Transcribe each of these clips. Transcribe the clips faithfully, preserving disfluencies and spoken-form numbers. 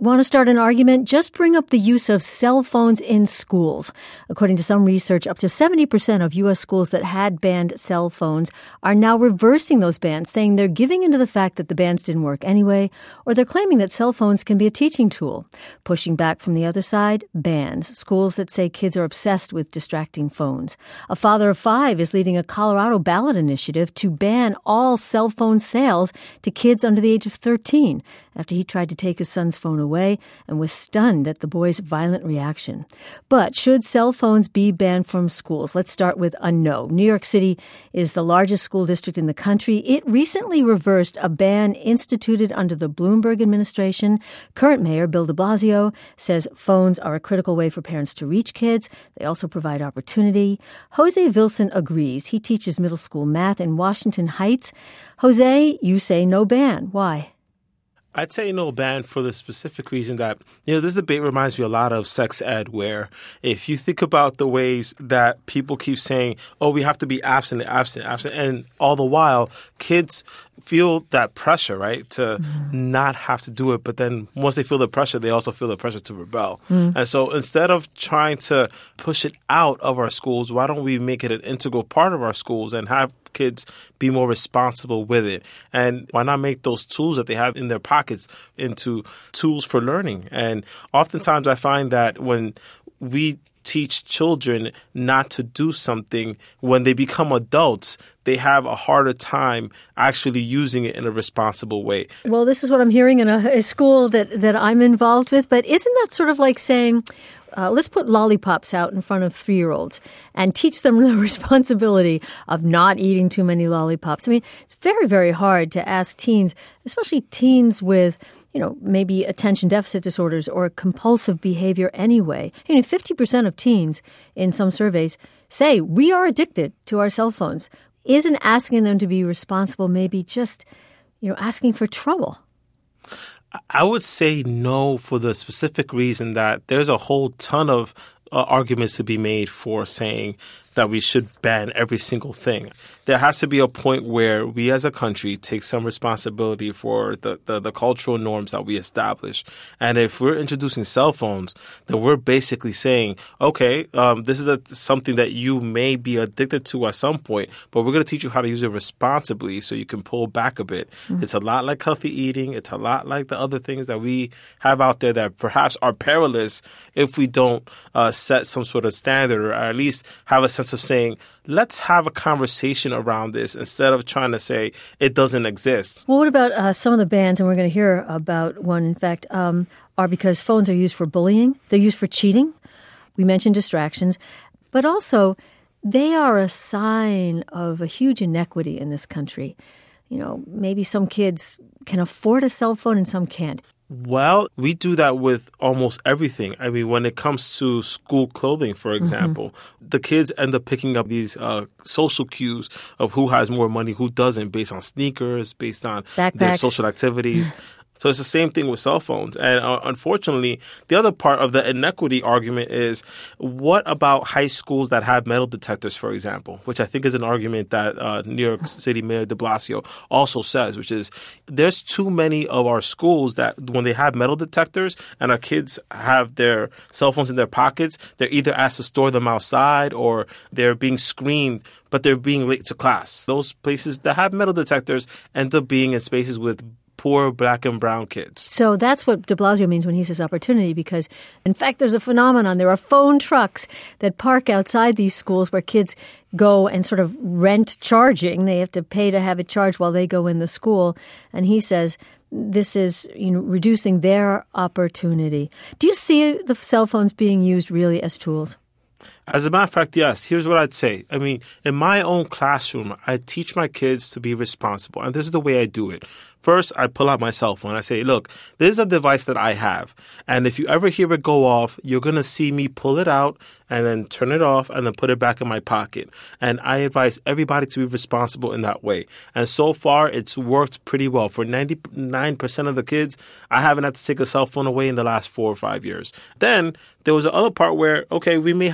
Want to start an argument? Just bring up the use of cell phones in schools. According to some research, up to seventy percent of U S schools that had banned cell phones are now reversing those bans, saying they're giving into the fact that the bans didn't work anyway, or they're claiming that cell phones can be a teaching tool. Pushing back from the other side, bans. Schools that say kids are obsessed with distracting phones. A father of five is leading a Colorado ballot initiative to ban all cell phone sales to kids under the age of thirteen after he tried to take his son's phone away and was stunned at the boy's violent reaction. But should cell phones be banned from schools? Let's start with a no. New York City is the largest school district in the country. It recently reversed a ban instituted under the Bloomberg administration. Current mayor Bill de Blasio says phones are a critical way for parents to reach kids. They also provide opportunity. Jose Vilson agrees. He teaches middle school math in Washington Heights. Jose, you say no ban. Why? I'd say no ban for the specific reason that, you know, this debate reminds me a lot of sex ed, where if you think about the ways that people keep saying, oh, we have to be absent, absent, absent, and all the while, kids feel that pressure, right, to mm. not have to do it. But then once they feel the pressure, they also feel the pressure to rebel. Mm. And so instead of trying to push it out of our schools, why don't we make it an integral part of our schools and have kids be more responsible with it? And why not make those tools that they have in their pockets into tools for learning? And oftentimes I find that when we teach children not to do something, when they become adults, they have a harder time actually using it in a responsible way. Well, this is what I'm hearing in a, a school that, that I'm involved with. But isn't that sort of like saying, uh, let's put lollipops out in front of three-year-olds and teach them the responsibility of not eating too many lollipops? I mean, it's very, very hard to ask teens, especially teens with, you know, maybe attention deficit disorders or compulsive behavior anyway. You know, fifty percent of teens in some surveys say we are addicted to our cell phones. Isn't asking them to be responsible maybe just, you know, asking for trouble? I would say no for the specific reason that there's a whole ton of uh, arguments to be made for saying that we should ban every single thing. There has to be a point where we as a country take some responsibility for the, the, the cultural norms that we establish. And if we're introducing cell phones, then we're basically saying, okay, um, this is a, something that you may be addicted to at some point, but we're going to teach you how to use it responsibly so you can pull back a bit. Mm-hmm. It's a lot like healthy eating. It's a lot like the other things that we have out there that perhaps are perilous if we don't uh, set some sort of standard, or at least have a sense of saying, let's have a conversation around this instead of trying to say it doesn't exist. Well, what about uh, some of the bans, and we're going to hear about one, in fact, um, are because phones are used for bullying. They're used for cheating. We mentioned distractions. But also, they are a sign of a huge inequity in this country. You know, maybe some kids can afford a cell phone and some can't. Well, we do that with almost everything. I mean, when it comes to school clothing, for example, mm-hmm. the kids end up picking up these uh, social cues of who has more money, who doesn't, based on sneakers, based on Backpacks. Their social activities. So it's the same thing with cell phones. And uh, unfortunately, the other part of the inequity argument is, what about high schools that have metal detectors, for example, which I think is an argument that uh, New York City Mayor de Blasio also says, which is there's too many of our schools that when they have metal detectors and our kids have their cell phones in their pockets, they're either asked to store them outside or they're being screened, but they're being late to class. Those places that have metal detectors end up being in spaces with poor black and brown kids. So that's what de Blasio means when he says opportunity, because, in fact, there's a phenomenon. There are phone trucks that park outside these schools where kids go and sort of rent charging. They have to pay to have it charged while they go in the school. And he says this is, you know, reducing their opportunity. Do you see the cell phones being used really as tools? As a matter of fact, yes. Here's what I'd say. I mean, in my own classroom, I teach my kids to be responsible. And this is the way I do it. First, I pull out my cell phone. I say, look, this is a device that I have. And if you ever hear it go off, you're going to see me pull it out and then turn it off and then put it back in my pocket. And I advise everybody to be responsible in that way. And so far, it's worked pretty well. For ninety-nine percent of the kids, I haven't had to take a cell phone away in the last four or five years. Then there was the other part where, okay, we may have iPads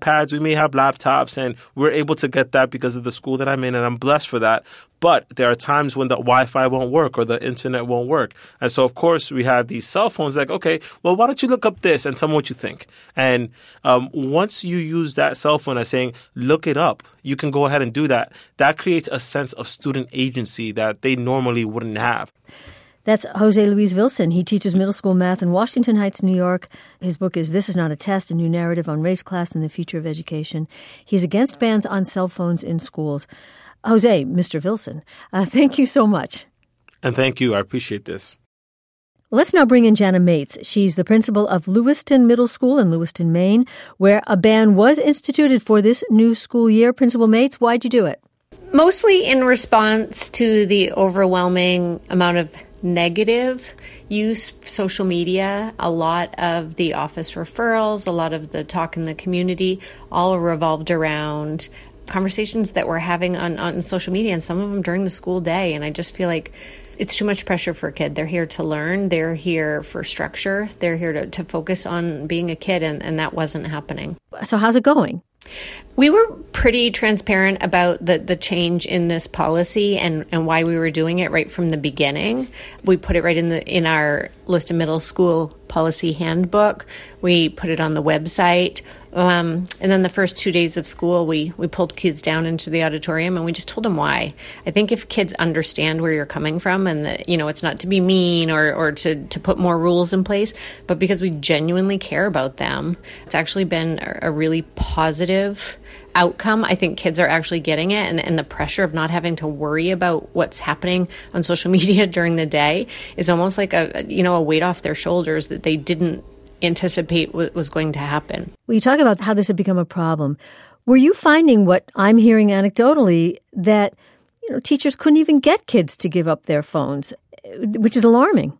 iPads, we may have laptops, and we're able to get that because of the school that I'm in, and I'm blessed for that. But there are times when the Wi-Fi won't work or the internet won't work. And so, of course, we have these cell phones like, okay, well, why don't you look up this and tell me what you think? And um, once you use that cell phone as saying, look it up, you can go ahead and do that. That creates a sense of student agency that they normally wouldn't have. That's Jose Luis Vilson. He teaches middle school math in Washington Heights, New York. His book is This Is Not a Test, A New Narrative on Race, Class, and the Future of Education. He's against bans on cell phones in schools. Jose, Mister Vilson, uh, thank you so much. And thank you. I appreciate this. Let's now bring in Jana Mates. She's the principal of Lewiston Middle School in Lewiston, Maine, where a ban was instituted for this new school year. Principal Mates, why'd you do it? Mostly in response to the overwhelming amount of negative use of social media. A lot of the office referrals, a lot of the talk in the community, all revolved around conversations that we're having on, on social media, and some of them during the school day. And I just feel like it's too much pressure for a kid. They're here to learn. They're here for structure. They're here to, to focus on being a kid, and, and that wasn't happening. So how's it going? We were pretty transparent about the, the change in this policy and, and why we were doing it right from the beginning. We put it right in the in our Lewiston Middle School policy handbook. We put it on the website. Um, and then the first two days of school, we, we pulled kids down into the auditorium and we just told them why. I think if kids understand where you're coming from and that, you know, it's not to be mean or, or to, to put more rules in place, but because we genuinely care about them, it's actually been a, a really positive outcome. I think kids are actually getting it, and, and the pressure of not having to worry about what's happening on social media during the day is almost like a, you know, a weight off their shoulders that they didn't anticipate what was going to happen. Well, you talk about how this had become a problem. Were you finding what I'm hearing anecdotally, that, you know, teachers couldn't even get kids to give up their phones, which is alarming?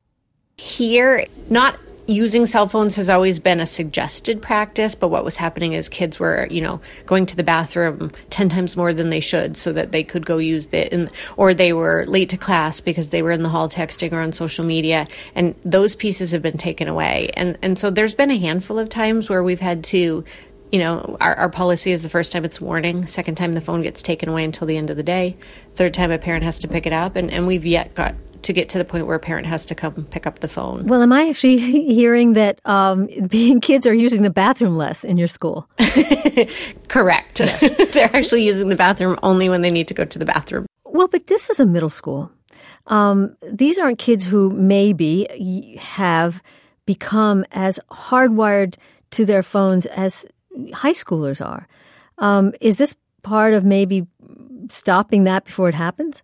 Here, not using cell phones has always been a suggested practice, but what was happening is kids were, you know, going to the bathroom ten times more than they should so that they could go use it, or they were late to class because they were in the hall texting or on social media, and those pieces have been taken away. And and so there's been a handful of times where we've had to, you know, our, our policy is the first time it's warning, second time the phone gets taken away until the end of the day, third time a parent has to pick it up, and, and we've yet got to get to the point where a parent has to come pick up the phone. Well, am I actually hearing that um, being kids are using the bathroom less in your school? Correct. Yes. They're actually using the bathroom only when they need to go to the bathroom. Well, but this is a middle school. Um, these aren't kids who maybe have become as hardwired to their phones as high schoolers are. Um, is this part of maybe stopping that before it happens?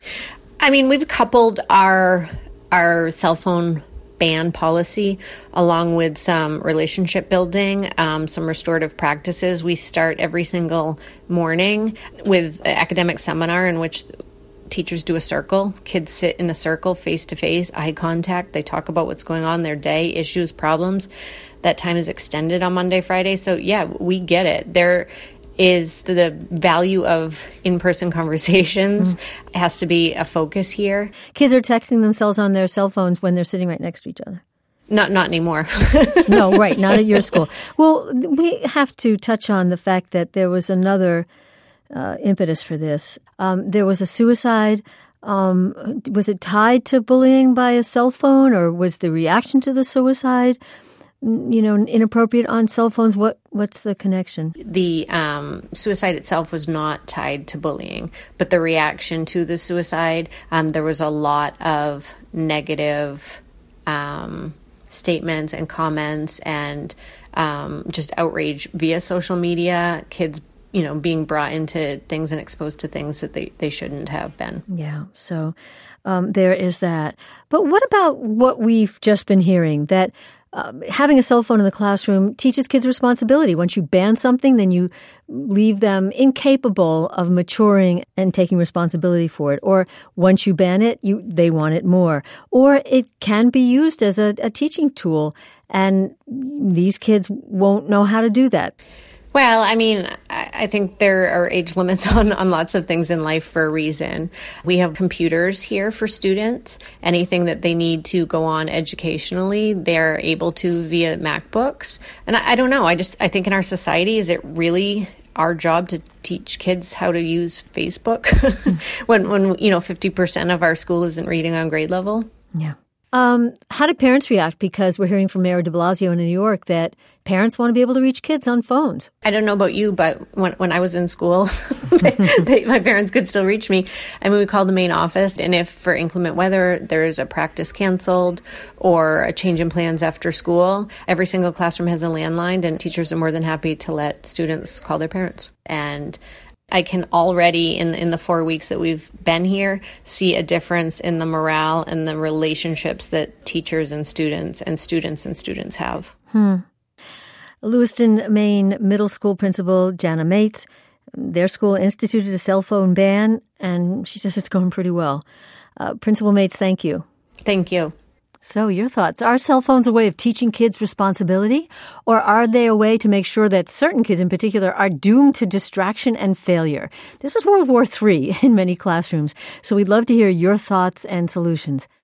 I mean, we've coupled our our cell phone ban policy along with some relationship building, um, some restorative practices. We start every single morning with an academic seminar in which teachers do a circle. Kids sit in a circle, face-to-face, eye contact. They talk about what's going on, their day, issues, problems. That time is extended on Monday, Friday. So, yeah, we get it. There is the value of in-person conversations mm. has to be a focus here. Kids are texting themselves on their cell phones when they're sitting right next to each other. Not not anymore. No, right, not at your school. Well, we have to touch on the fact that there was another uh, impetus for this. Um, there was a suicide. Um, was it tied to bullying by a cell phone, or was the reaction to the suicide, you know, inappropriate on cell phones? What what's the connection? The um, suicide itself was not tied to bullying, but the reaction to the suicide, um, there was a lot of negative um, statements and comments and um, just outrage via social media. Kids, you know, being brought into things and exposed to things that they, they shouldn't have been. Yeah, so um, there is that. But what about what we've just been hearing, that Uh, having a cell phone in the classroom teaches kids responsibility. Once you ban something, then you leave them incapable of maturing and taking responsibility for it. Or once you ban it, you they want it more. Or it can be used as a, a teaching tool, and these kids won't know how to do that. Well, I mean, I think there are age limits on, on lots of things in life for a reason. We have computers here for students. Anything that they need to go on educationally, they're able to via MacBooks. And I, I don't know, I just, I think in our society, is it really our job to teach kids how to use Facebook when, when, you know, fifty percent of our school isn't reading on grade level? Yeah. Um, how did parents react? Because we're hearing from Mayor de Blasio in New York that parents want to be able to reach kids on phones. I don't know about you, but when when I was in school, they, they, my parents could still reach me. I mean, we called the main office, and if for inclement weather there's a practice canceled or a change in plans after school, every single classroom has a landline, and teachers are more than happy to let students call their parents. And I can already, in in the four weeks that we've been here, see a difference in the morale and the relationships that teachers and students and students and students have. Hmm. Lewiston, Maine Middle School Principal Jana Mates, their school instituted a cell phone ban, and she says it's going pretty well. Uh, Principal Mates, thank you. Thank you. So your thoughts, are cell phones a way of teaching kids responsibility, or are they a way to make sure that certain kids in particular are doomed to distraction and failure? This is World War Three in many classrooms, so we'd love to hear your thoughts and solutions.